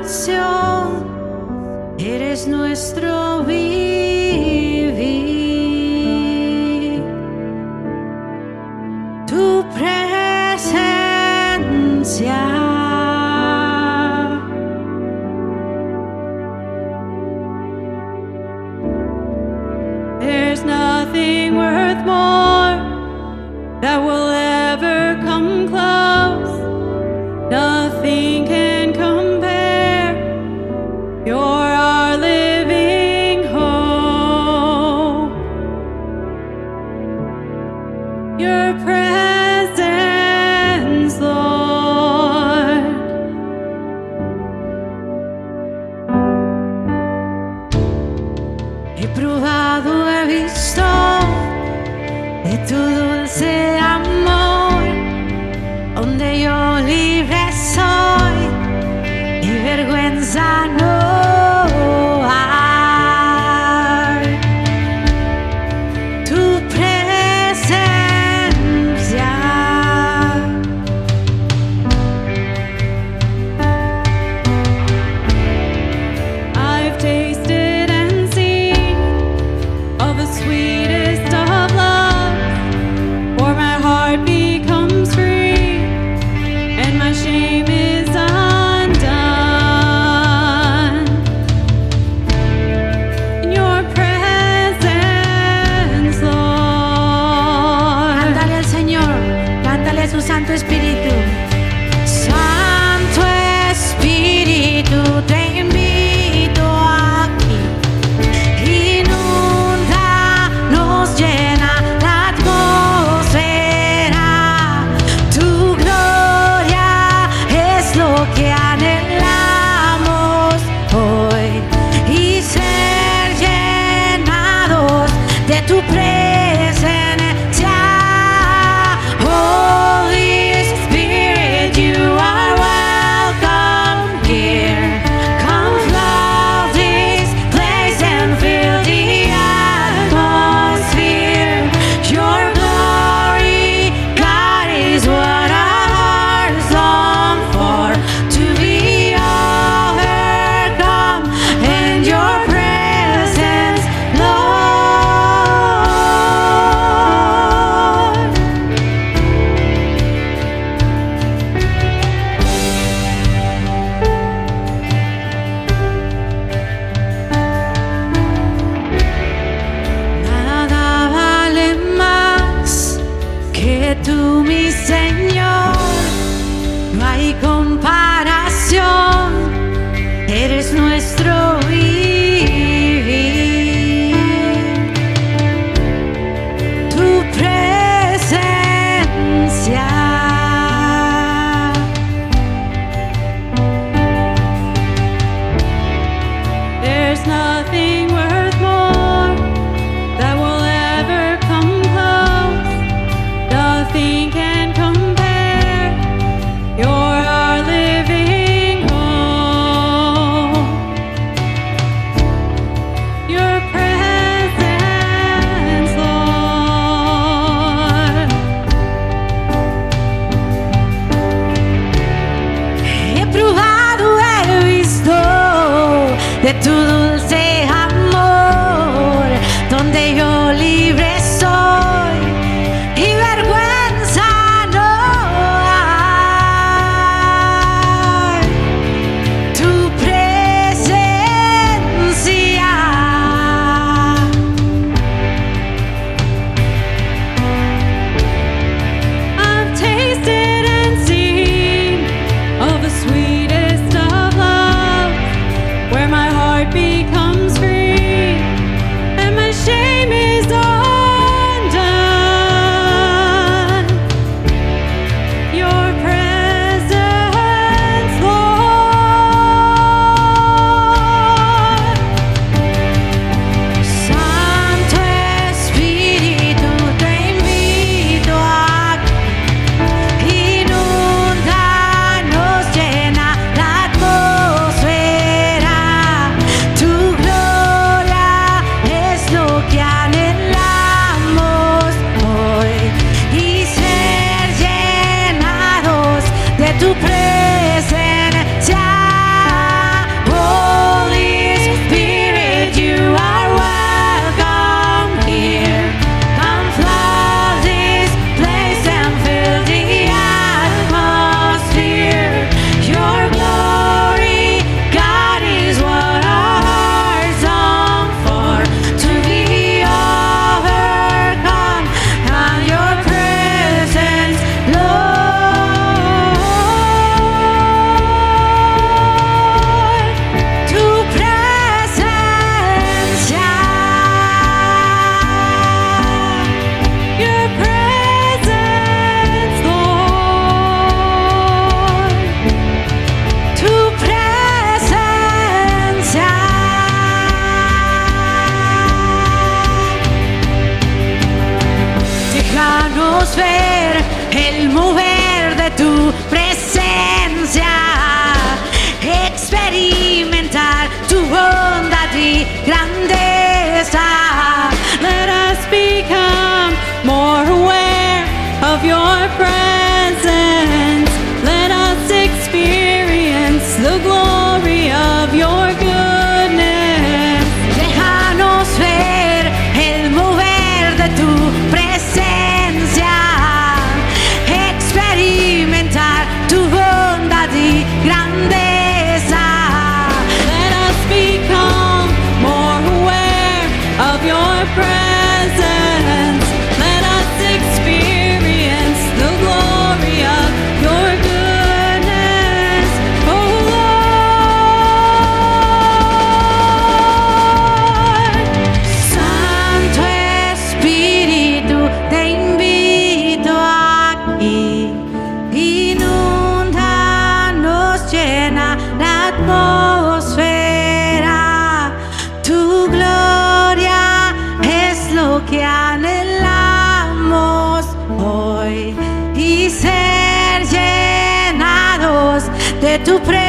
comparación, eres nuestro vivir. Tu presencia there's nothing worth more that will ever come close. Nothing can compare. You're our living hope. Your presence, Lord. He probado, he visto de tu dulce amor, donde yo libre soy y vergüenza no hay. Tu presencia I've tasted and seen of the sweetest of loves, for my heart becomes free and my shame is undone. In your presence, Lord. Cántale al Señor, cántale a su Santo Espíritu. Santo Espíritu, te invito aquí. Inunda, nos llena la atmósfera. Tu gloria es lo que anhelamos hoy, y ser llenados de tu presencia. Holy Spirit, you are welcome here. Come flood this place and fill the atmosphere. Your glory, God, is what our hearts long for, to be overcome in your presence, Lord. Nada vale más que tú, mi Señor. No hay comparación, eres nuestro vivir. Tu presencia there's nothing worth more that will ever come close. Nothing can compare. You're our living hope. Your presence, Lord. He probado, he visto de tu dulce amor, donde yo libre soy y vergüenza no hay. Tu presencia I've tasted and seen of the sweetest of love, where my heart becomes la atmósfera. Tu gloria es lo que anhelamos hoy, y ser llenados de tu presencia.